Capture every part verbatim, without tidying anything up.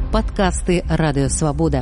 Падкасты Радыёвабода.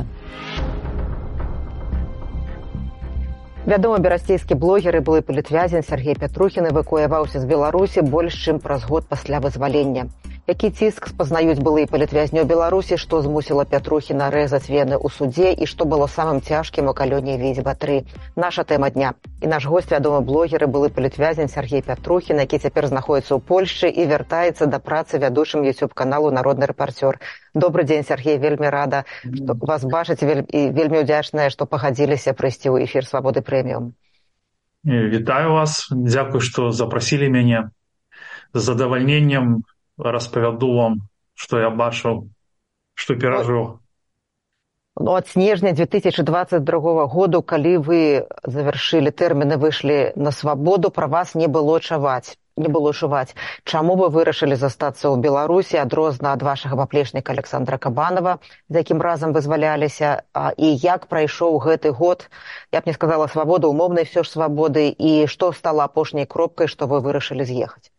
Вядомы берасцейскі блогер і былы палітвязень Сергей Пятрухін эвакуяваўся з Беларусі больш чым праз год пасля вызвалення. Які ціск спазнаюць былыя палітвязні ў Беларусі, што змусіла Пятрухіна рэзаць вены ў судзе і што было самым цяжкім у калоніі Візьба тры. Наша тэма дня. І наш госць вядомы блогер і былы палітвязень Сергей Пятрухін, які цяпер знаходзіцца ў Польшчы і вяртаецца да працы вядучым YouTube-каналу «Народны рэпарцёр». Добры дзень, Сергей, вельмі рада што вас бачыць і вельмі ўдзячная, што пагадзіліся прыйсці ў эфір «Свабоды прэміум». Вітаю вас, дзякуй, што запрасілі мяне. З задавальненнем распавяду вам, што я бачыў, што перажыў. Ну, от снежня две тысячи двадцать другого году, калі вы завяршылі тэрміны, выйшлі на свабоду, пра вас не было чаваць, не было чуваць. Чаму вы вырашылі застацца ў Беларусі, адрозна ад вашага паплечніка Александра Кабанова, з якім разам вызваляліся, і як прайшоў гэты год, я б не сказала свабоды, умоўнай все ж свабоды, і што стала апошняй кропкай, што вы вырашылі з'ехаць?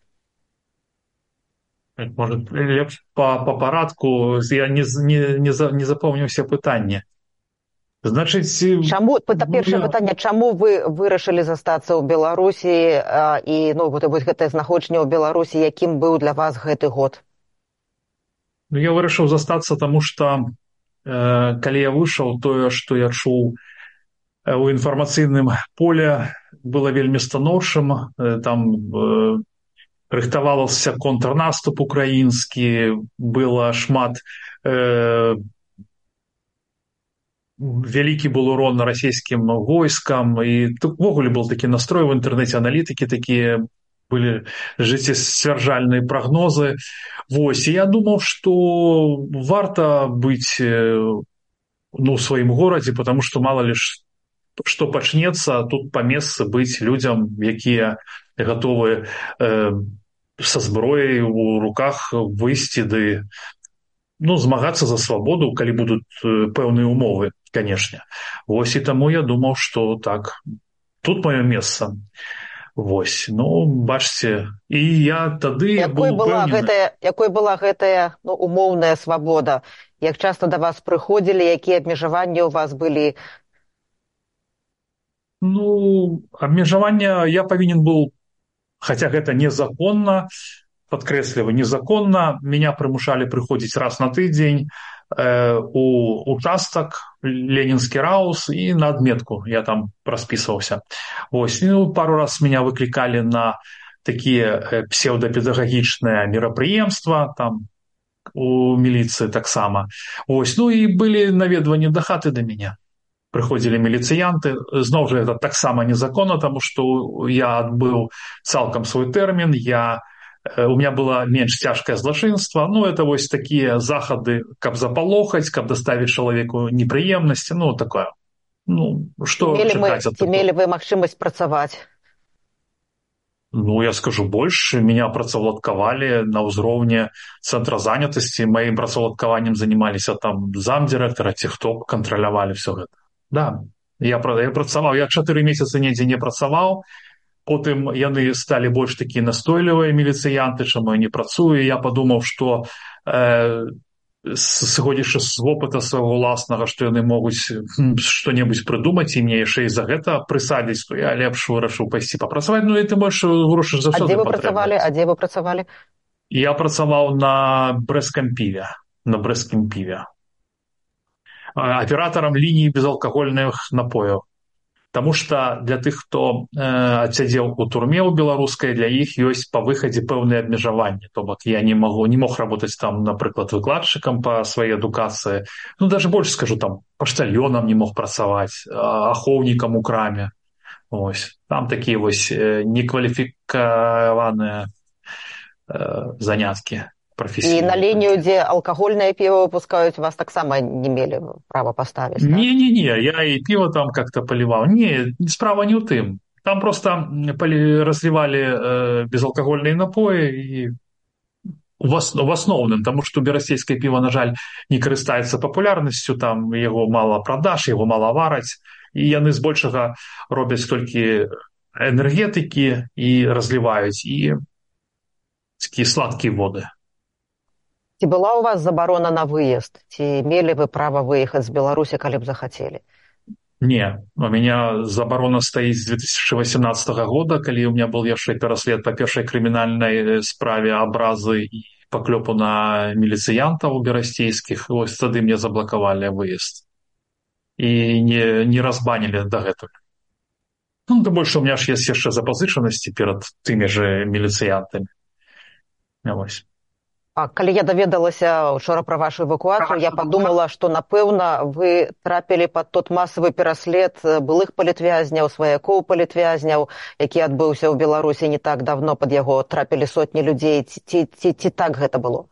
Может, лепш по, по парадку, я не, не, не, за, не запомнил все пытанне. Значит, чаму, першае пытанне, чаму вы вырашылі застацца ў Беларусі, а, і ну, вот, вот гэтае знаходжанне ў Беларусі, якім быў для вас гэты год? Ну, я вырашыў застацца, таму што э, калі я выйшаў, тое, што я чуў э, у інфармацыйным поле, было вельмі станоўчым, э, там э, рыхтаваўся контрнаступ украінскі, было шмат, э, вялікі был урон расійскім войскам, і увогуле был такі настрой в інтэрнэце, аналітыкі такія былі жыццесцвярджальныя прагнозы. Вось, і я думаў, што варта быць ну, у сваім горадзе, потому што мала ли што пачнецца, тут па месцы быць людзям, якія гатовы э, са зброяй у руках выйсці ды ну, змагацца за свабоду, калі будуць пэўныя умовы, канешне. Вось і таму я думаў, што так, тут маё месца. Вось, ну, бачце, і я тады якой быў была упэўнены... гэтая, якой была гэтая ну, умоўная свабода? Як часта да вас прыходзілі, якія абмежаванні ў вас былі? Ну, абмежавання я павінен быў, хотя гэта незаконна, подкрэсліваю, незаконна, меня прымушалі прыходзіць раз на тыдзень э, у участак Ленінскі раус і на адметку я там распісваўся. Вось, ну, пару раз меня выклікалі на такія псеўдапедагагічныя мерапрыемства, там у міліцыі таксама. Вось, ну і былі наведванні да хаты да мяне. Прыходзілі міліцыянты, зноў жа это таксама незаконна, таму што я адбыў цалкам свой тэрмін, я, у меня было менш цяжкае злачынства, ну это вось такія захады, каб запалохаць, каб даставіць чалавеку непрыемнасці, ну такое. Ну, што чакаць ад такого? Ці мелі вы магчымасць працаваць? Ну, я скажу больш, меня працаўладкавалі на ўзроўні цэнтра занятасці, маім працаўладкаваннем занималіся там замдырэктара, ці хто кантралявалі все гэта. Да, я, я працаваў, я чатыры месяцы недзе не працаваў, потым яны сталі больш такія настойлівыя міліцыянты, чаму я не працую, я падумаў, што э, сыходзячы з вопыта свайго ўласнага, што яны могуць што-небудзь прыдумаць, і мне яшчэ і за гэта прысадзіць, то я лепш вырашыў пайсці папрацаваць, ну і тым больш грошы заўсёды патрэбныя. А дзе вы працавалі? А дзе вы працавалі? Я працаваў на брэсцкім піве, на брэсцкім піве. Аператарам лініі безалкагольных напояў. Таму што для тых, хто э, адсядзеў у турме ў беларускай, для іх ёсць па выхадзе пэўныя абмежаванні. То бок я не магу, не мог работаць там, напрыклад, выкладчыкам па сваёй адукацыі. Ну, даже больш скажу, там, паштальёнам не мог працаваць, ахоўнікам у краме. Ось. Там такія вось э, некваліфікаваныя э, заняткі. І на лінію, дзе алкагольнае піва выпускаюць, вас таксама не мелі права паставіць? Так? Не-не-не, я і піва там как-то паліваў. Не, справа не ў тым. Там просто разливали э, безалкагольныя напоі і в, ос, в асноўным, таму што берасцейскае піва, на жаль, не карыстаецца папулярнасцю, там яго мала продаж, яго мала вараць, і яны збольшага робяць толькі энергетыкі і разліваюць, і такія сладкія воды. Ці была у вас забарона на выезд? Ці мелі вы права выехаць з Беларусі, калі б захацелі? Не, у меня заборона стоит с две тысячи восемнадцатого года, когда у меня был яшчэ пераслед по першай крымінальнай справе абразы и поклёпу на милициянтов берастейских. Вось тады мне заблоковали выезд. И не, не разбанили до гэтага. Ну, да больше у меня ж есть яшчэ запазычанасці перед тымі же милициянтами. Вось. А калі я даведалася учора пра вашу эвакуацыю, я падумала, што, напэўна, вы трапілі пад тот масавы пераслед былых палітвязняў, сваякоў палітвязняў, які адбыўся ў Беларусі не так давно, пад яго трапілі сотні людзей. Ці, ці, ці так гэта было?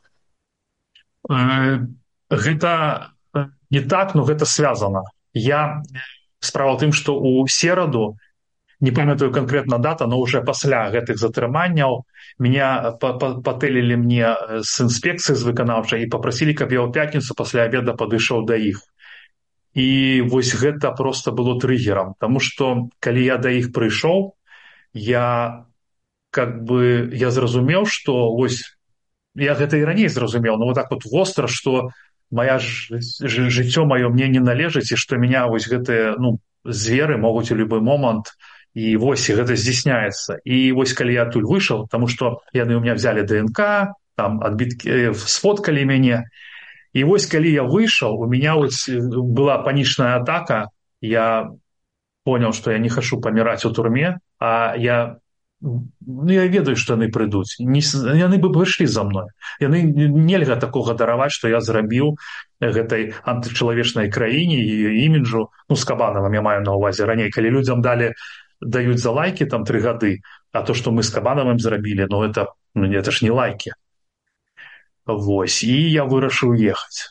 Гэта не так, но гэта связано. Я справа ў тым, што ў сераду, не памятаю конкретно дата, но уже пасля гэтых затрыманняў меня патэлілі мне з інспекцыі з выканаўчай і папрасілі, каб я ў пятніцу пасля обеда падышоў да іх. І вось гэта просто было триггером, потому што калі я да іх прыйшоў, я как бы я зразумеў, што вось я гэта і раней зразумеў, но вот так вот востра, што моя жыццё маё мне не належыць і што меня вось гэтыя, ну, зверы могуць у любы момант. І вось гэта здзяйсняецца. І вось калі я адтуль выйшаў, таму што яны ў меня взяли ДНК, там адбіткі сфоткалі мяне. І вось калі я выйшаў, у меня вось была панічная атака, я понял, што я не хачу паміраць у турме, а я ну я ведаю, што яны прыйдуць. Не, яны бы прыйшлі за мной. Яны нельга такога дараваць, што я зрабіў гэтай антычалавечнай краіне і іміджу, ну з Кабанавым я маю на ўвазе раней, калі людзям далі дают за лайки там три гады, а то, что мы с Кабановым зрабілі, ну это, ну, это ж не лайки. Вось, і я вырашыў ехаць.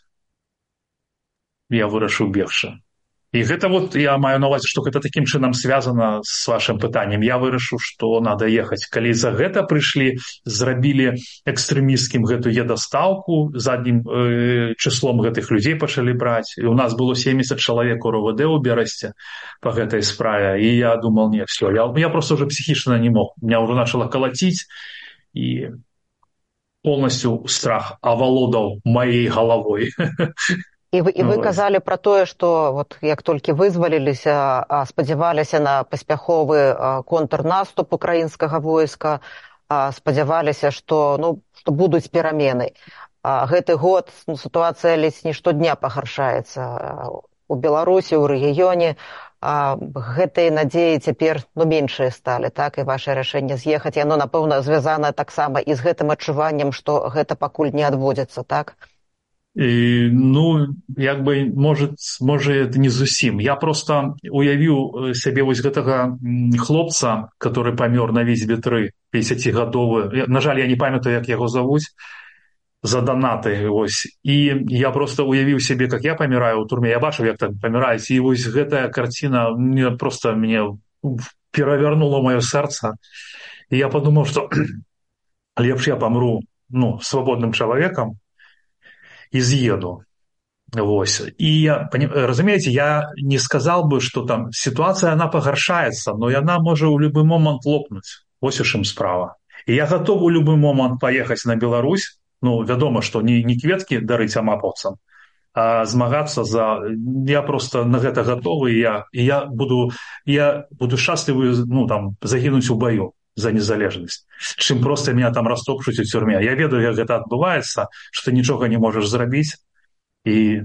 Я вырашыў бегчы. І гэта вот, я маю на ўвазе, што гэта такім чынам звязана з вашым пытаннем. Я вырашыў, што надо ехаць. Калі за гэта прыйшлі, зрабілі экстрэмісцкім гэту едастаўку, заднім э, числом гэтых людзей пачалі браць. І у нас было семьдесят чалавек у РОВД у Берасці по гэтай справе. І я думал, не, все, я, я просто уже психічна не мог. Меня уже начало колотить, і полностью страх оволодал моей головой. І вы, і вы казалі пра тое, што вот, як толькі вызваліліся, спадзяваліся на паспяховы контрнаступ украінскага войска, спадзяваліся, што, ну, што будуць перамены. Гэты год ну, сітуацыя ледзь не штодня пагаршаецца у Беларусі, у рэгіёне. Гэтыя надзеі цяпер ну, меншыя сталі, так, і ваше рашэнне з'ехаць. Яно, напэўна, звязана таксама і з гэтым адчуваннем, што гэта пакуль не адводзіцца, так? І, ну, як бы, может, може, не зусім. Я просто уявіў сябе вось гэтага хлопца, который памёр на візбе тры, пятидесятигадовы. На жаль, я не памятаю, як яго завуць, за донаты, вось. І я просто уявіў сябе, как я паміраю ў турме. Я бачыў, як так паміраюць. І вось гэтая карціна мне просто мне перавярнула маё сэрца. І я подумаў, што лепш я памру, ну, свабодным чалавекам, и съеду. Вось. И, разумеете, я не сказал бы, что там ситуация, она погоршается, но она может в любой момент лопнуть. Вось уж им справа. И я готов в любой момент поехать на Беларусь, ну, вядома, что не, не кветки дарыць амапаўцам, а змагацца за... Я просто на гэта готовы, и я, и я, буду, я буду счастливый, ну, там, загинуть у бою за незалежнасць, чым проста меня там растопчуць у тюрме. Я ведаю, як гэта адбываецца, што ты нічога не можаш зрабіць. І...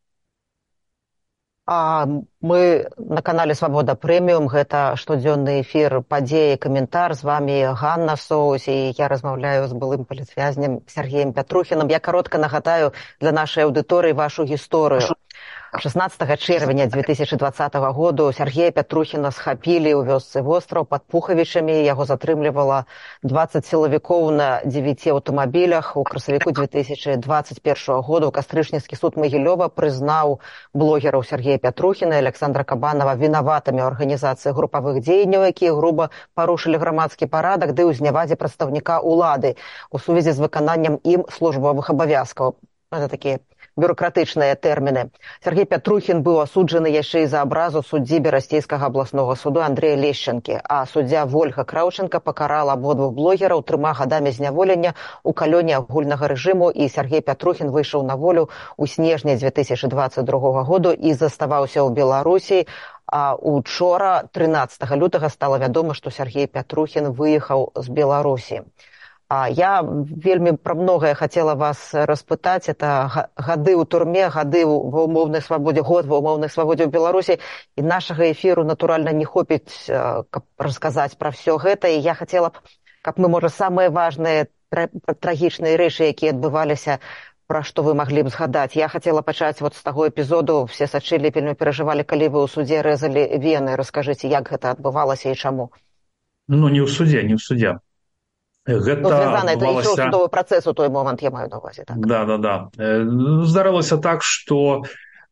А мы на канале «Свабода Прэміум», гэта штодзённы эфір «Падзеі», каментар, з вами Ганна Соус, і я размаўляю з былым палітвязнем Сергеем Пятрухіным. Я каротка нагадаю для нашай аўдыторыі вашу гісторыю. шестнадцатого чэрвеня две тысячи двадцатого году Сергея Пятрухіна схапілі ў вёсцы Востраў пад Пухавічамі. Яго затрымлівала двадцать сілавікоў на дзевяці аўтамабілях. У красавіку две тысячи двадцать первого года кастрычніцкі суд Магілёва прызнаў блогераў Сергея Пятрухіна і Александра Кабанова вінаватымі ў арганізацыі групавых дзеянняў, якія груба парушылі грамадскі парадак ды ўзнявазе прадстаўніка ўлады у сувязі з выкананнем ім службовых абавязкаў. Это такія бюрократычныя тэрміны. Сергей Пятрухін быў асуджаны яшчэ і за абразу суддзі Берасцейскага абласнога суду Андрэя Лешчанкі, а суддзя Вольга Краўченка пакарала абодвух блогераў трыма гадамі зняволення ў калоне агульнага рэжыму, і Сергей Пятрухін выйшаў на волю ў снежні дзве тысячы дваццаць другога году і заставаўся ў Беларусі. А учора, трынаццатага лютага, стала вядома, што Сергей Пятрухін выехаў з Беларусі. А я вельмі пра многае хацела вас распытаць. Это гады ў турме, гады ва ўмоўнай свабодзе, год ва ўмоўнай свабодзе ў Беларусі. І нашага эфіру, натуральна, не хопіць, каб расказаць пра ўсё гэта. І я хацела б, каб мы, можа, самыя важныя трагічныя рэчы, якія адбываліся, пра што вы маглі б згадаць. Я хацела пачаць вот з таго эпізоду. Все сачылі, вельмі перажывалі, калі вы ў судзе рэзалі вены. Раскажыце, як гэта адбывалася і чаму? Ну, не ў судзе, не ў судзе. Гэта ну, звязана, адбывалася... это судовы працэс у той момант, я маю на увазе. Так? Да, да, да. Здарылася так, што...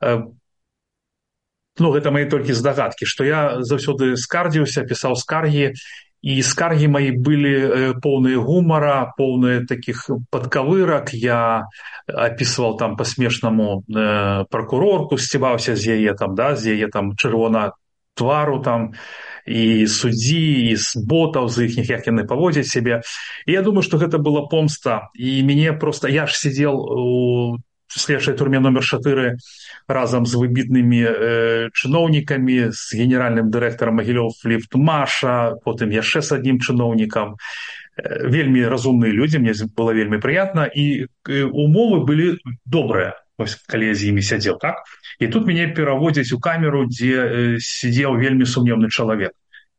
Ну, гэта мои толькі здагадкі, што я заўсёды скардзіўся, пісаў скаргі, і скаргі мои былі поўныя гумара, поўныя такіх падкавырак. Я опісваў там па-смешнаму э, прокурорку, сцібаўся з яе там, да, з яе там чырвона твару там, і суддзі, і з ботаў, з іхніх, як яны паводзяць сябе. І я думаю, што гэта была помста. І мяне просто... Я ж сидзел у следчай турме номер чатыры разам з выбітнымі э, чыноўнікамі, з генеральным дырэктарам Магілёў Ліфтмаша, потым яшчэ з аднім чыноўнікам. Э, вельмі разумныя людзі, мне было вельмі прыятна, і э, умовы былі добрыя, ось, калі я з імі сядзеў, так? І тут мяне пераводзяць у камеру, дзе э, сидзеў вельмі сумнеўны чалавек.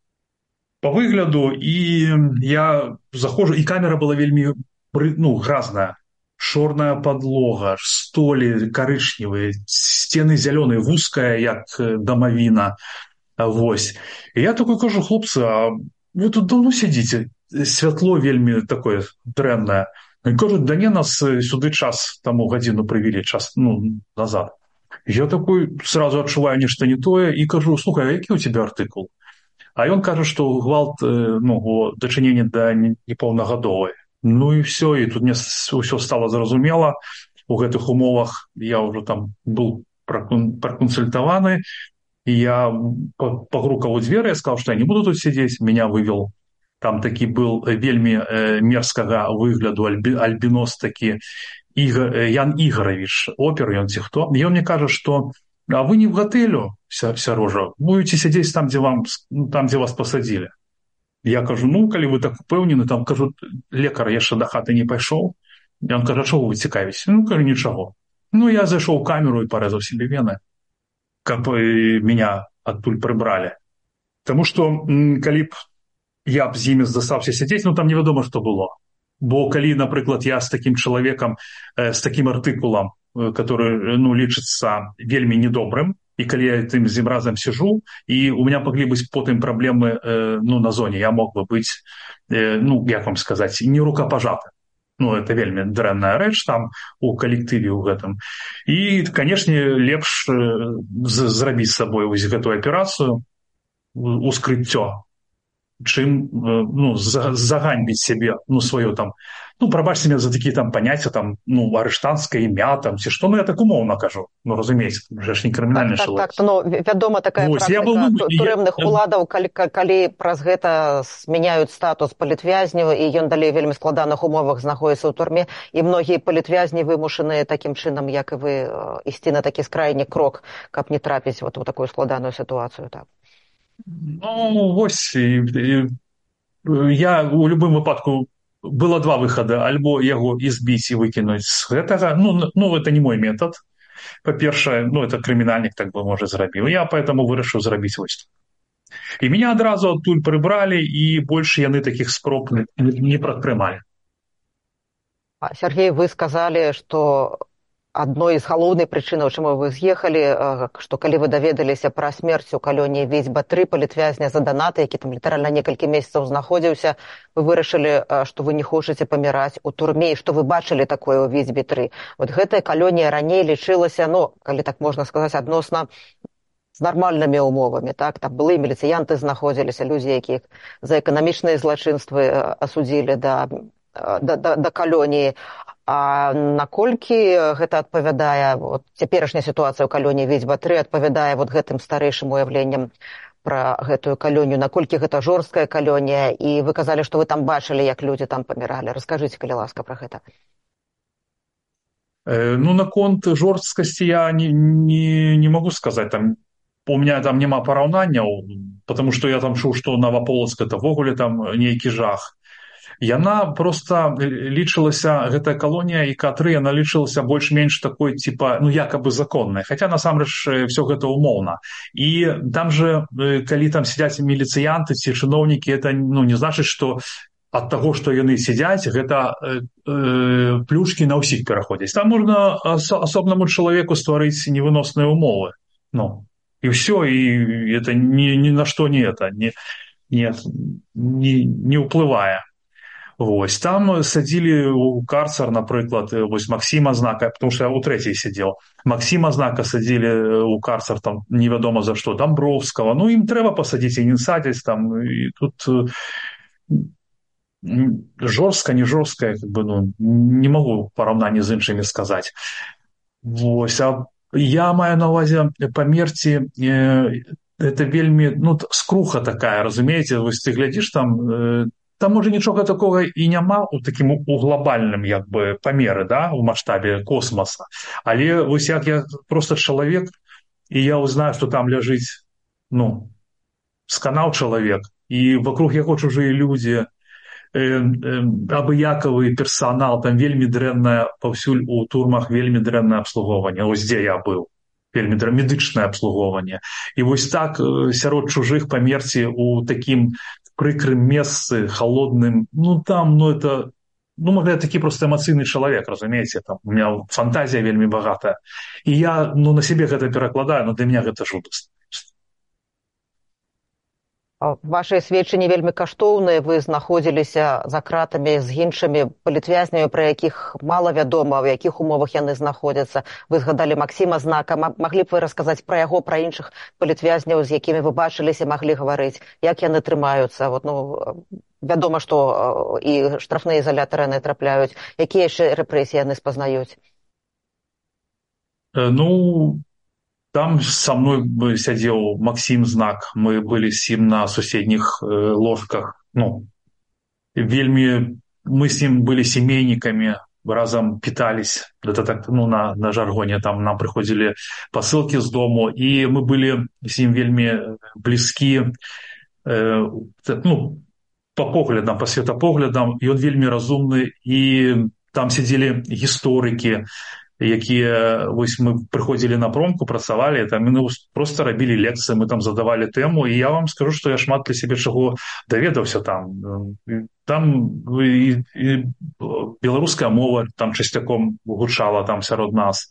По выгляду, і я заходжу, і камера была вельмі, ну, гразная. Чорная подлога, столі карычневыя, сцены зялёныя, вузкая, як дамавіна. Вось. І я такой кажу: хлопцы, а вы тут давно сядзіце? Святло вельмі такое дрэннае. Они кажут: да не, нас сюды час таму гадзіну прывілі, час, ну, назад. Я такой сразу адчуваю нешта не тое і кажу: слухай, а які у тебя артыкул? А ён кажа, што гвалт, ну, о дачыненні да непаўнагадовай. Ну і все, і тут мне ўсё стало зразумела. У гэтых умовах я ўжо там быў праконсультаваны, і я пагрукаў у дзверы, я сказал, што я не буду тут сидзець. Меня вывел, там такі был вельмі э, мерзкага выгляду альби, альбінос такі Ігор, Ян Ігорович, опер, ён ці хто. І он мне кажа, што а вы не в гатэлю, вся, вся рожа, будете сидзець там, дзе вам, там, дзе вас посадили. Я кажу: ну, калі вы так упэўнены, там, кажу, лекар яшчэ да хаты не пайшоў. І он кажа: чого вы цікавіце? Ну, кажу, нічого. Ну, я зайшоў у камеру і парэзаў себе вены, каб меня адтуль прыбралі. Таму што, калі б я б з імі застаўся сядзець, ну, там невядома, што было. Бо калі, напрыклад, я з такім чалавекам, э, з такім артыкулам, который, ну, лічыцца вельмі недобрым, и когда я этим зим разом сижу, и у меня могли быть потом проблемы, э, ну, на зоне, я мог бы быть, э, ну, как вам сказать, не рукопожатым. Ну, это вельмі дрэнная рэч там у калектыве у гэтым. И, конечно, лепш э, зрабіць з сабой вось гэтую аперацыю, ускрыццё, чым, э, ну, заганьбіць себе, ну, свое там, ну, прабачце меня за такие там понятия, там, ну, арыштанцкае імя, там, ці што, ну, я так умоўна кажу, ну, разумееце, вже ж не крымінальны так, чалавек. Так, так, ну, вядома такая Вось, практыка был... турэмных я... уладаў, калі, калі праз гэта змяняюць статус палітвязняў, і ён далей вельмі складаных умовах знаходзіцца ў турме, і многія палітвязні вымушаныя такім чынам, як і вы, ісці на такі скрайні крок, каб не трапіць вот у такую складаную сітуацыю, так? Ну, вось, і, і, я у любым выпадку было два выхада: альбо яго избіць і выкінуць з гэтага. Ну, ну, это не мой метод. Па-першае, ну, это крымінальнік так бы, можа, зрабіў. Я поэтому вырашыў зрабіць вось. І меня адразу адтуль прыбралі, і больш яны такіх спроб не, не прадпрымалі. Сергей, вы сказалі, што адной з галоўнай прычынаў, чаму вы з'ехалі, што калі вы даведаліся пра смерць у калоне Віцьба тры палітвязня за данаты, які там літаральна некалькі месяцаў знаходзіўся, вы вырашылі, што вы не хочаце паміраць у турме, і што вы бачылі такое ў Віцьбе тры. Вот гэтая калонія раней лічылася, ну, калі так можна сказаць, адносна з нармальнымі умовамі, так? Там былыя міліцыянты знаходзіліся, людзі, якіх за эканамічныя злачынствы асудзілі да, да, да, да калоніі. А наколькі гэта адпавядае, вот, цяперашняя сітуацыя ў калоніі Віцьба тры адпавядае вот гэтым старэйшым уяўленням пра гэтую калонію, наколькі гэта жорсткая калонія, і вы казалі, што вы там бачылі, як людзі там паміралі. Раскажыце, калі ласка, пра гэта. Ну, наконт жорсткасці я не, не, не могу сказаць. Там, у меня там няма параўнанняў, потому што я там чуў, што Новополоцк это ввогуле там нейкі жах. Яна просто лічылася, гэтая калонія і К тры, яна лічылася больш-менш такой, типа, ну, якобы законнай. Хаця, насамрэч, все гэта умоўна. І там же, калі там сядзяць міліцыянты ці чыноўнікі, это, ну, не значыць, што ад таго, што яны сядзяць, гэта э, плюшкі на ўсіх пераходзяць. Там можна ас асобнаму чалавеку стварыць невыносныя умовы. Ну, і ўсё, і это ні, ні на што не это, не, не, не, не ўплывае. Вось, там садзілі ў карцар, напрыклад, вось Максіма Знака, потому што я ў трэцяй сядзеў. Максіма Знака садзілі ў карцар, там, невядома за што, Дамброўскага. Ну, ім трэба пасадзіць, і не садзяць там, і тут жорстка, не жорстка, как бы, ну, не магу параўнанні з іншымі сказаць. Вось, а я маю на ўвазе памерці, э, это вельмі, ну, скруха такая, разумееце, вось ты глядзіш там, э, там, можа, нічога такога і няма ў такім у глобальным, як бы, памеры, да, у маштабе космоса. Але вось як я просто чалавек, і я узнаю, што там ляжыць, ну, сканаў чалавек, і вокруг яго чужыя людзі, э, э, абыякавы персанал, там вельмі дрэннае, паўсюль у турмах вельмі дрэннае абслугоўванне, ось дзе я быў, вельмі дрэннае медычнае абслугоўванне. І вось так сярод чужых памерці у такім прыкрым месцы, холодным, ну там, ну это, ну можа, я такі просто эмацыйны чалавек, разумееце, там, у меня фантазія вельмі багатая. І я, ну, на сябе гэта перакладаю, но для меня гэта жудасна. Вашыя сведчанні вельмі каштоўныя, вы знаходзіліся за кратамі з іншымі палітвязнямі, пра якіх мала вядома, ў якіх умовах яны знаходзяцца. Вы згадалі Максіма Знака, маглі б вы расказаць пра яго, пра іншых палітвязняў, з якімі вы бачыліся, маглі гаварыць, як яны трымаюцца? Вот, ну, вядома, што і штрафныя изалятары яны трапляюць. Якія яшчэ рэпрэсіі яны спазнаюць? Ну, там со мной сядзеў Максім Знак, мы былі з ім на суседніх э, ложках, ну, вельмі, мы с ним были семейниками, разом питались, это так, ну, на, на жаргоне, там нам приходили посылки с дому, и мы были с ним вельмі близки, э, ну, по поглядам, по светопоглядам, и он вельмі разумны, и там сидели историки, якія, вось мы прыходзілі на промку, працавалі, там мы просто рабілі лекцыі, мы там задавалі тэму, і я вам скажу, што я шмат для сябе чаго даведаўся там. Там і, і беларуская мова там часцяком гучала там сярод нас.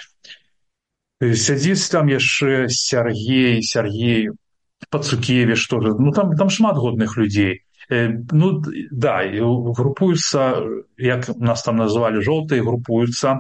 Сядзіць там яшчэ Сергей, Сергей Пацукевіч, тоже, ну там, там шмат годных людзей. Ну, да, групуюцца, як нас там называлі, жоўтыя, групуюцца.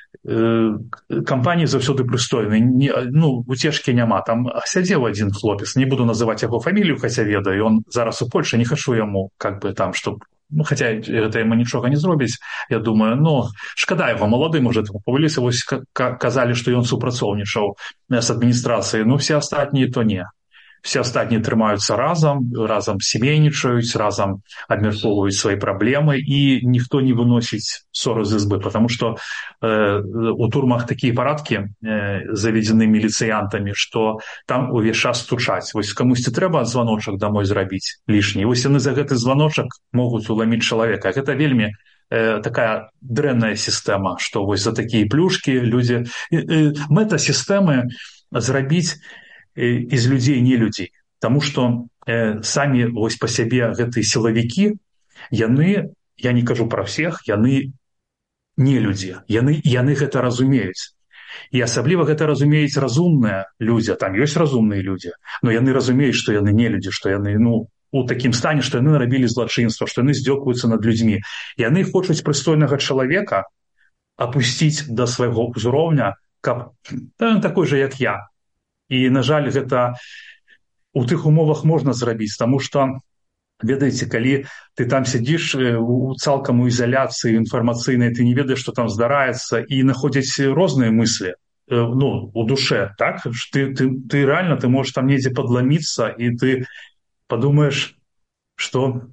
Кампаніі заўсёды прыстойныя, ну, уцешкі няма. Там сядзеў адзін хлопец, не буду называць яго фамілію, хаця ведаю, ён зараз у Польшы, не хачу яму, как бы там, што, ну, хаця гэта яму нічога не зробіць, я думаю, ну, шкада яго, малады, можа, павыліся, вось казалі, што ён супрацоўнічаў з адміністрацыяй, ну, все астатнія то не. Все астатнія трымаюцца разам, разам семейнічаюць, разам абмяркоўваюць свае праблемы, і ніхто не выносіць ссоры з ізбы, потому што э, у турмах такія парадкі э, заведзены міліцыянтамі, што там увесь час стучаць. Вось камусьці трэба званочак домой зрабіць лішні. Вось яны за гэты званочак могуць уламіць чалавека. Гэта вельмі э, такая дрэнная сістэма, што вось за такія плюшкі людзі... Э, э, мэта сістэмы зрабіць из людзей не людзей, таму што э, самі вось па сябе гэтыя сілавікі, яны, я не кажу пра всех, яны не людзі, яны, яны гэта разумеюць. І асабліва гэта разумеюць разумныя людзі, там ёсць разумныя людзі, но яны разумеюць, што яны не людзі, што яны, ну, у такім стане, што яны нарабілі злачынства, што яны здзёкваюцца над людзьмі. Яны хочуць прыстойнага чалавека апусціць да свайго ўзроўня, каб да, такой жа, як я. І, на жаль, гэта у тых умовах можна зрабіць, таму што ведаеце, калі ты там сядзіш у цалкам у ізаляцыі інфармацыйнай, ты не ведаеш, што там здараецца, і находзяць розныя мыслі, ну, у душе, так? Ты, ты, ты реально, ты можешь там недзе подломиться, и ты подумаешь, что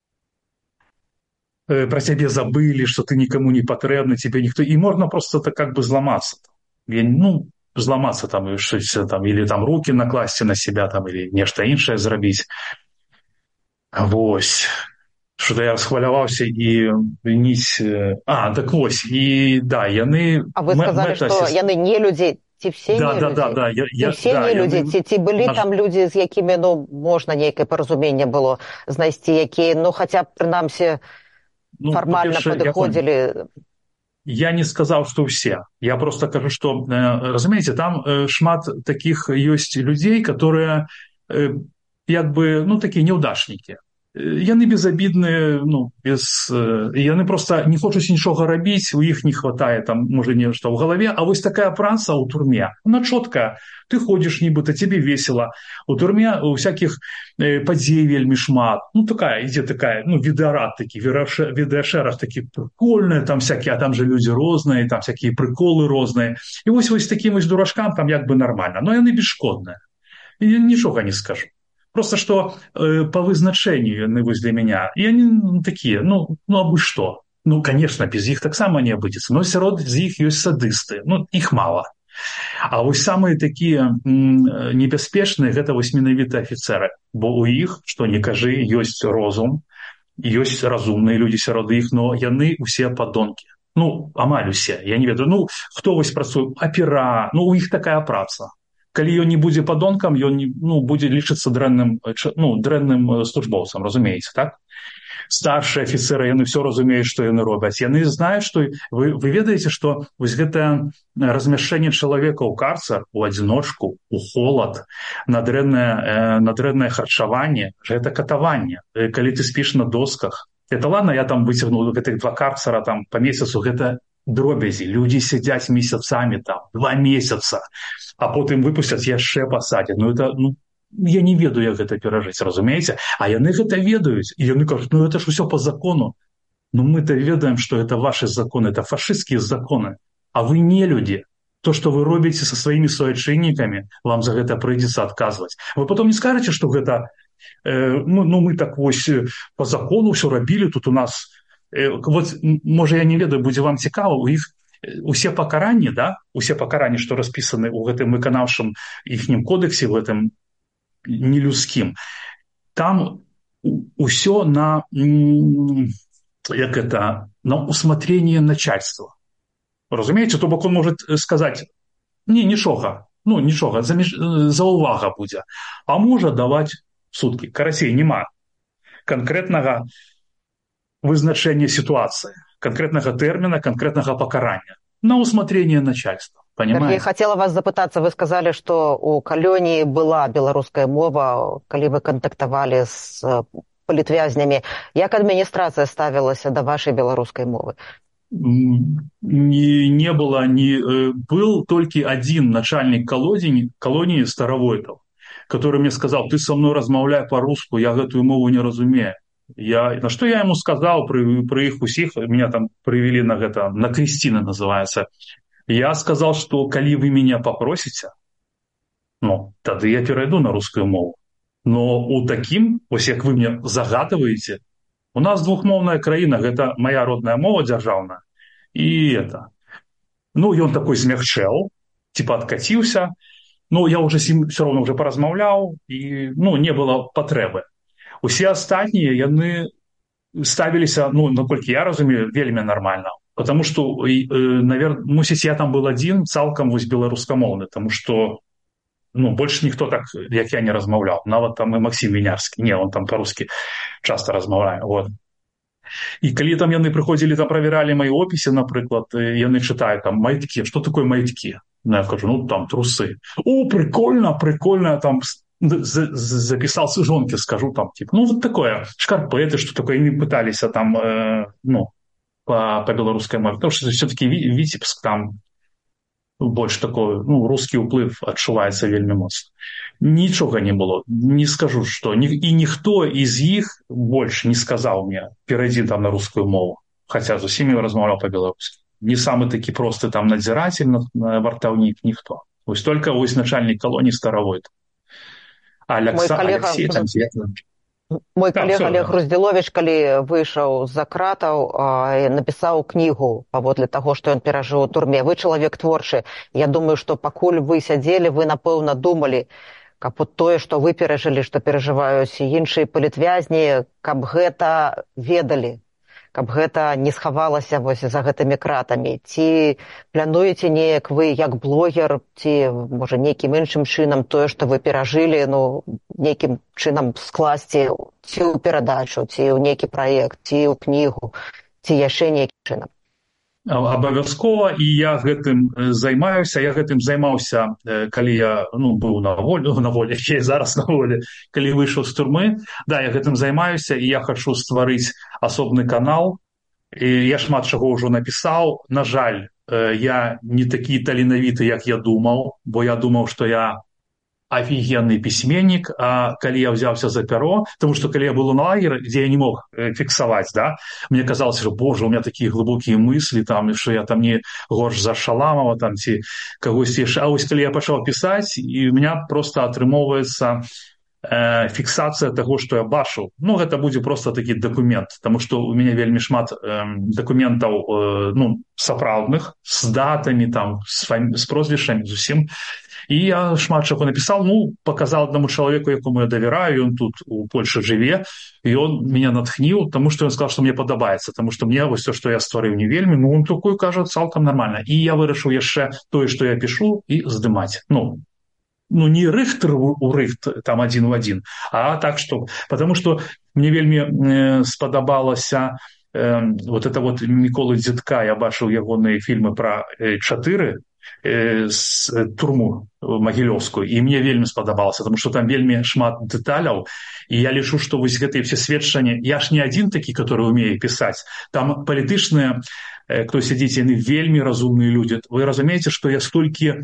про тебя забыли, что ты никому не потребный, тебе никто... И можно просто так как бы взломаться. Ну, взломаться там, там, или там руки накласти на себя, там, или нечто іншае зрабіць. Вось. Что-то я расхваляваўся і вініць... А, так вось, і да, яны... А вы сказали, Мэта... что яны не людзі, ці все да, не да, людзі? Да, да, я, я, все да, не людзі, яны... ці, ці былі Наш... там людзі, з якімі, ну, можна нейкае паразуменне было знайсці, якія, ну, хаця б, прынамсі, ну, фармальна падыходзілі... Я не сказал, что все. Я просто скажу, что, разумеете, там шмат таких есть людей, которые, как бы, ну, такие неудачники. Яны безобидные, ну, без... Яны просто не хочуць нічога рабіць, у іх не хватае там, можа, нешта ў галаве, а вось такая праца ў турме, она чёткая. Ты ходишь, нібыта, тебе весело. У турме у всяких э, падзей вельмі шмат. Ну, такая, ідзе такая, ну, відеорад такі, відеашерах такі прикольные, там всякие, а там же люди розныя, там всякие приколы розныя. І вось вось таким вось дурашкам там як бы нормально. Но яны бесшкодныя. І нічога не скажу. Просто что э, по вызначению яны вось для меня, и они ну, такие, ну, ну, абы что. Ну, конечно, без іх таксама не обыдется, но сярод з іх ёсць садысты, ну, іх мало. А вось самые такие м, небяспечныя, гэта вось менавіта афіцеры, бо у іх, што не кажы, ёсць розум, ёсць разумныя людзі сярод іх, но яны усе падонкі. Ну, амаль усе, я не ведаю, ну, хто вось працуе, апера, ну, у іх такая праца. Калі ён не будзе падонкам, ён ну, будзе лічыцца дрэнным, ну, дрэнным службоўцам, разумееце, так? Старшыя афіцеры, яны все разумеюць, што яны робяць. Яны знаюць, што вы, вы ведаеце, што вось гэтае размяшчэнне чалавека ў карцар, у адзіночку, у холад, на дрэннае, на дрэннае харчаванне, гэта катаванне. Калі ты спіш на досках, это ладно, я там выцягнуў гэтых два карцара там па месяцу, гэта дробязі. Людзі сядзяць месяцамі там, два месяца, а потым выпусцяць яшчэ пасадзяць. Ну, это, ну, я не ведаю, як гэта перажыць, разумееце? А яны гэта ведаюць, і яны кажуць, ну, это ж усё по закону. Ну, мы-то ведаем, что это ваши законы, это фашистские законы, а вы не люди. То, что вы робите со своими суайчыннікамі, вам за гэта прыйдзецца адказваць. Вы потом не скажете, что гэта, э, ну, ну, мы так вось по закону все рабілі, тут у нас... Вот, можа, я не ведаю, будзе вам цікава, у іх усе пакаранні, да, усе пакаранні, што распісаны ў гэтым выканаўчым іхнім кодексе, в гэтым нелюдскім, там усё на, як это, на усмотрение начальства. Разумееце, то бок он может сказаць, не, нічога, ну, нічога, за увага будзе, а можа даваць суткі. Карацей, нема канкрэтнага вызначение ситуации, конкретного термина, конкретного покарания на усмотрение начальства. Понимаете? Я хотела вас запытаться, вы сказали, что у калоніі была беларуская мова, калі вы контактавалі с палітвязнями. Як администрация ставілася до вашей беларускай мовы? Не, не было, не, был только один начальник колонии, колонии Старовойтов, который мне сказал, ты со мной размаўляй по-руску, я гэтую мову не разумею. Я, на что я ему сказал, при, при их усих, меня там привели на это, на крестины называется. Я сказал, что коли вы меня попросите, ну, тогда я перейду на русскую мову. Но у таким, вот как вы мне загадываете, у нас двухмовная краина, это моя родная мова державная, и это. Ну, и он такой смягчел, типа откатился, но я уже с ним все равно уже поразмаўлял, и, ну, не было потребы. Усе астатнія, яны ставіліся, ну, наколькі я разумею, вельмі нармальна. Потому что, э, наверное, мусіць, я там был один цалкам вось беларускамоўны, потому что, ну, больше никто так, як я, не размаўлял. Нават там и Максим Винярский. Не, он там по-русски часто размаўляе. Вот. И калі там яны прыходзілі, там проверяли мои описи, напрыклад, яны читают там маятки. Что такое маятки? Ну, я скажу, ну, там трусы. О, прикольно, прикольно, там... записал сужонки, скажу там, типа, ну, вот такое, шкарпеты, что такое, и пытались а там, э, ну, по, по белорусской мове, потому что все-таки Витебск там, больш такой, ну, рускі ўплыв адчуваецца вельмі моцна. Нічога не было. Не скажу, што ні, і ніхто з іх больш не сказаў мне перайдзі там на рускую мову, хаця з усімі размаўляў па-беларуску. Не самы такі просты там надзірацель, вартаўнік, ніхто. Вось только вось начальнік калоніі Старовойт. А Алекса, калега... Алексей там... Мой калега Олег Груздзіловіч, калі выйшаў з-за кратаў, напісаў кнігу паводле таго, што ён перажыў у турме. Вы чалавек творчы. Я думаю, што пакуль вы сядзелі, вы, напэўна, думалі, каб вот тое, што вы перажылі, што перажываюць іншыя палітвязні, каб гэта ведалі, каб гэта не схавалася вось за гэтымі кратамі. Ці плануеце неяк вы, як блогер, ці, можа, нейкім іншым чынам тое, што вы перажылі, ну, нейкім чынам скласці ці ў перадачу, ці ў нейкі праект, ці ў кнігу, ці яшчэ нейкім чынам? Абавязкова, і я гэтым займаюся. Я гэтым займаўся, калі я, ну, быў на волі, на волі, я і зараз на волі, калі выйшаў з турмы. Да, я гэтым займаюся, і я хачу стварыць асобны канал. І я шмат чаго ўжо напісаў. На жаль, я не такі таленавіты, як я думаў, бо я думаў, што я офігенный письменник, а калі я взяўся за перо, потому что калі я был на лагере, где я не мог фіксаваць, да, мне казалось, что, боже, у меня такие глубокие мысли, там, что я там не горш за Шаламова, там, ці кагосьці яшчэ. А вось калі я пачаў пісаць, і у меня просто атрымоўваецца э, фіксацыя таго, што я бачыў. Ну, гэта будзе просто такі дакумент, потому что у меня вельмі шмат э, дакументаў, э, ну, сапраўдных, з датамі, там, з, фами... з прозвішчамі, з усім. І я шмат чаго напісаў, ну, паказаў аднаму чалавеку, якому я давяраю, ён тут у Польшы жыве, і он мяне натхніў, таму што ён сказаў, што мне падабаецца, таму што мне вось то, што я стварыў, не вельмі, ну, он такой, кажа, цалкам нармальна. І я вырашыў яшчэ тое, што я пішу, і здымаць. Ну, ну не рыхтар у рыхт, там, адзін у адзін, а так што, потому што мне вельмі э, спадабалася э, вот это вот Міколы Дзідка, я бачыў ягоныя фільмы пра э, чатыры, з турму магілёўскую, і мне вельмі спадабалася, тому што там вельмі шмат дэталяў, і я лічу, што вось гэтыя все сведчанні, я ж не адзін такі, который умее пісаць, там палітычныя, хто сядзіць, яны вельмі разумныя людзі. Вы разумееце, што я столькі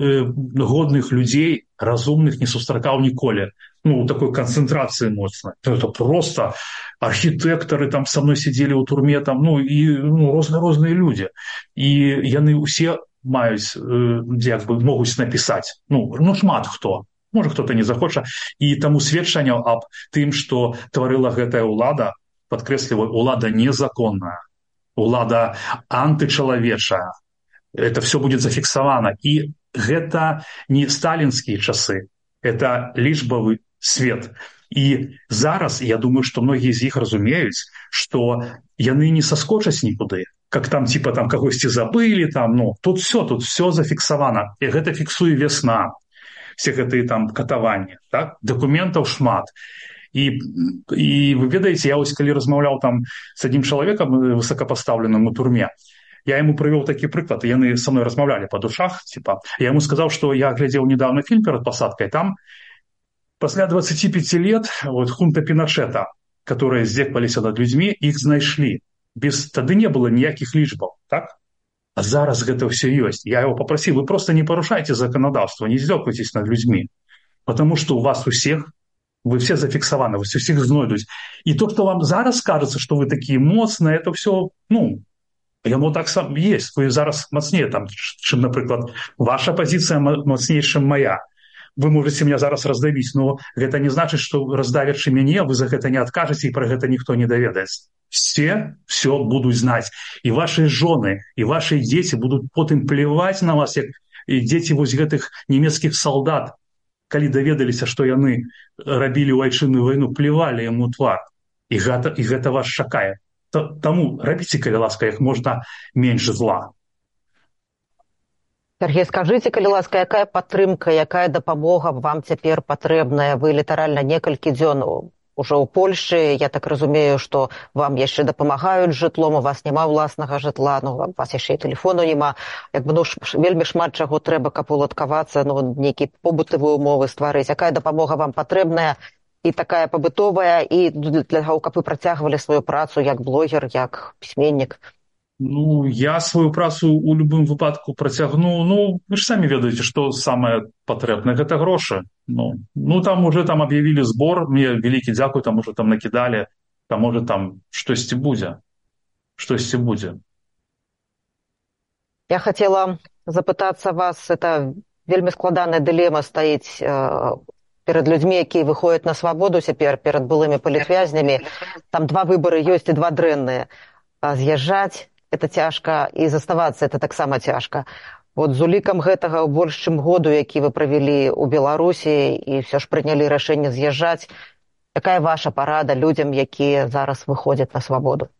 годных людзей, разумных, не сустракаў ніколі, ну, у такой канцэнтрацыі моцнай. Это просто архітэктары там са мной сидзелі ў турме, там, ну, і ну, розныя-розныя людзі. І яны ўсе маюць, як бы, могуць напісаць. Ну, ну, шмат хто. Можа, хто-то не захоча. І таму сведчанняў аб тым, што тварыла гэтая ўлада, падкрэсліваю, ўлада незаконная, ўлада антычалавечая. Это все будет зафіксавана. І гэта не сталінскія часы, это лічбавы свет. І зараз, я думаю, што многія з іх разумеюць, што яны не саскочаць нікуды, как там, типа, там кагосьці забылі, там, ну, тут все, тут все зафіксавана. І гэта фіксуе весна, все гэтыя там катаванні, так? Дакументаў шмат. І, і вы ведаеце, я ось калі размаўляў там з аднім чалавекам высокапастаўленым у турме, я ему прывёў такі прыклад, яны са мной размаўлялі па душах, типа, я ему сказаў, што я глядзеў недавно фильм перад пасадкай, там пасля двадцати пяти лет вот хунта Пиночета, которые здзекваліся над людзьмі, іх знайшлі. Без тады не было ніякіх лічбаў, так? А зараз гэта ўсё ёсць. Я его попросил, вы просто не порушайте законодавство, не здзеквайтесь над людьми, потому что у вас у всех, вы все зафіксаваны, вас усіх знойдуць. І то, что вам зараз кажется, что вы такие моцныя, это все, ну, яно так сам есть. Вы зараз мацнее, там, чым, напрыклад, ваша позиция мацней, чым моя. Вы можете меня зараз раздавіць, но гэта не значит, что раздавячы мяне, вы за гэта не откажете, и про гэта никто не даведаецца. Все все будут знать. И ваши жены, и ваши дети будут потым плевать на вас, як и дети вось гэтых немецких солдат, калі даведаліся, што яны рабілі ў айчынную вайну, плевали ему твар. И гэта, и гэта вас чакае. Таму рабіце, калі ласка, як можна менш зла. Сергей, скажите, калі ласка, якая падтрымка, якая дапамога вам цяпер патрэбная? Вы літаральна некалькі дзён уже ў Польшчы, я так разумею, што вам яшчэ дапамагаюць жытлом, у вас няма ўласнага жытла, ну, у вас яшчэ і тэлефону няма. Як бы, ну, вельмі шмат чаго трэба, каб уладкавацца, ну, нейкія побытавыя умовы стварыць. Якая дапамога вам патрэбная і такая пабытовая, і для таго, каб вы працягвалі сваю працу як блогер, як пісьменнік? Ну, я сваю працу ў любым выпадку працягну. Ну, вы ж самі ведаеце, што самае патрэбнае, гэта грошы. Ну, ну там уже там аб'явілі збор, мне вялікі дзякуй, там уже там накідалі, там можа там штосьці будзе. Штосьці будзе. Я хацела запытацца вас, это вельмі складаная дылема стаіць э, перад людзьмі, якія выходзяць на свабоду цяпер, перад былымі палітвязнямі. Там два выбары ёсць і два дрэнныя. З'язджаць это цяжка, і заставацца это таксама цяжка. Вот з улікам гэтага ў больш чым году, які вы правялі ў Беларусі і ўсё ж прынялі рашэнне з'язджаць, якая ваша парада людзям, якія зараз выходзяць на свабоду?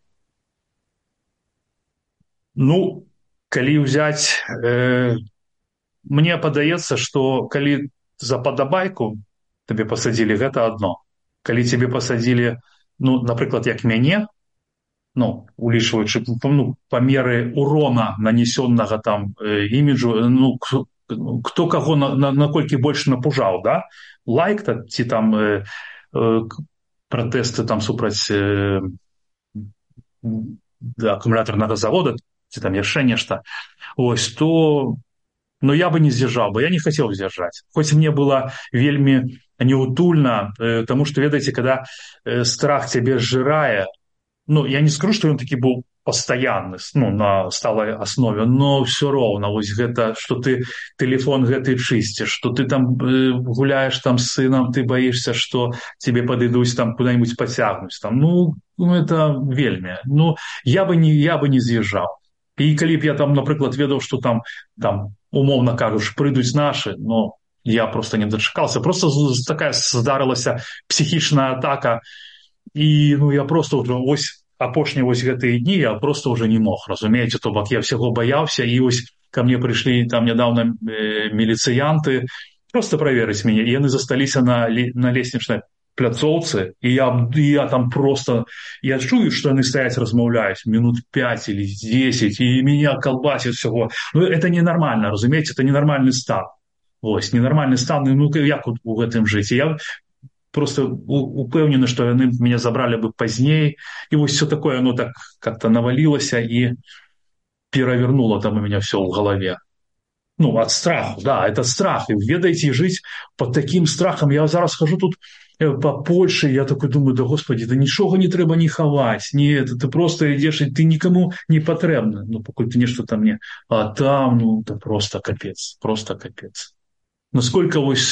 Ну, калі ўзяць, э, мне падаецца, што калі за падабайку табе пасадзілі, гэта адно. Калі цябе пасадзілі, ну, напрыклад, як мяне, ну, улічваючы ну, памеры урона нанесённага там э, іміджу, ну, хто каго на, на, наколькі больш напужаў, да? Лайк та, ці там э, э, пратэсты там супраць э, да, акумулятарнага завода, ці там яшчэ нешта, ось, то ну, я бы не з'язджаў, бо я не хацеў з'язджаць. Хоць мне было вельмі неутульна, э, таму што, ведаеце, када э, страх цябе зжырае, ну, я не скажу, што ён такі быў пастаянны, ну, на сталай аснове, но ўсё роўна, вось гэта, што ты тэлефон гэты чысціш, што ты там э, гуляеш там з сынам, ты баішся, што цябе падыдуць там куды-нибудь пацягнуць там, ну, ну, это вельмі. Ну, я бы не, я бы не з'язджаў. І калі б я там, напрыклад, ведаў, што там, там, умоўна кажучы, прыйдуць нашы, но я проста не дачакаўся. Проста такая здарылася псіхічная атака, і, ну, я проста ўжо, ось, апошнія вось гэтыя дні я проста ўжо не мог, разумееце, то бок я ўсяго баяўся, і вось ка мне прыйшлі там нядаўна э, міліцыянты проста праверыць мяне, і яны засталіся на, на леснічнай пляцоўцы, і я, і я там проста, я чую, што яны стаяць размаўляюць минут пять или десять, і меня колбасит всего. Ну, это ненормально, разумееце, это ненормальный стан. Вось, ненормальный стан, ну, як у гэтым жыць? Я просто упэўнены, што яны мяне забралі бы пазней, і вось все такое, оно так как-то навалілася і перавернуло там у меня все в голове. Ну, от страху, да, это страх. И ведаете, жить под таким страхом. Я зараз хожу тут по Польше, я такой думаю, да господи, да нічога не трэба не хаваць, не, это ты просто ідзеш, і ты никому не патрэбны, ну, пакуль ты нешта там не, а там, ну, это просто капец, просто капец. Насколько вось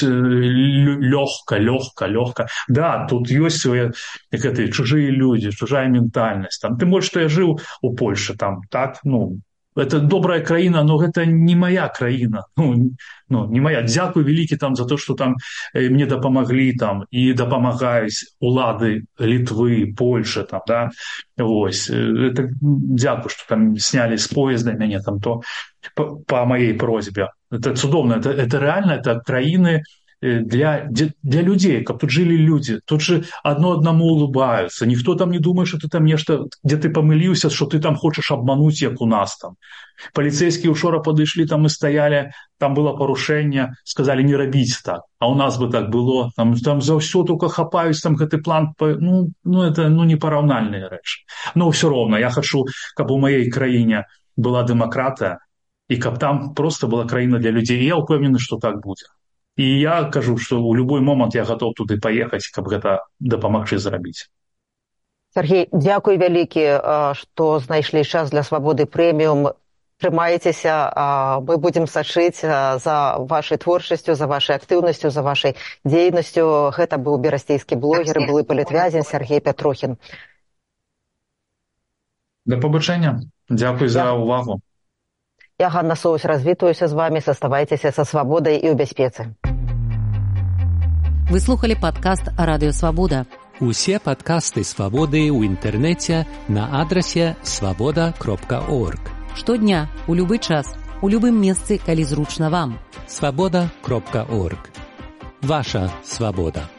лёгка, лёгка, лёгка. Да, тут ёсць свои, як это, чужие люди, чужая ментальнасць. Там, тым больш, што я жыў у Польше, там, так, ну, это добрая краіна, но гэта не моя краіна, ну, ну, не моя. Дзякуй вялікі там за то, што там э, мне дапамаглі там і дапамагаюць улады Літвы, Польши, там, да, вось. Это дзякуй, што там снялі з поезда мяне там то по, по моей просьбе. Это цудоўна, это, это реально, это краіны для, для людей, как тут жили люди. Тут же одно одному улыбаются. Никто там не думает, что ты там нечто, где ты помылился, что ты там хочешь обмануть, как у нас там. Полицейские учора подошли там и стояли, там было порушение, сказали не робить так. А у нас бы так было, там, там за все только хапаюсь, там гэты план, ну, ну это ну, не параўнальныя рэчы. Но все равно, я хочу, каб у моей краіне была демократия, и каб там просто была краіна для людей. И я упэўнены, что так будет. І я кажу, што ў любой момант я гатоў туды паехаць, каб гэта дапамагчы зрабіць. Сергей, дзякуй вялікі, што знайшлі час для свабоды прэміум. Трымайцеся, мы будзем сачыць за вашай творчасцю, за вашай актыўнасцю, за вашай дзейнасцю. Гэта быў берасцейскі блогер, былы палітвязень Сергей Пятрухін. Да пабачэння. Дзякуй за ўвагу. Я, Ганна Соус, развітваюся з вами. Заставайцеся са свабодай і ў бяспецы. Вы слухали падкаст «Радыё Свабода». Усе падкасты «Свабоды» ў інтэрнэце на адрасе свабода кропка орг. Штодня, у любы час, у любым месцы, калі зручна вам. свабода кропка орг. Ваша свабода.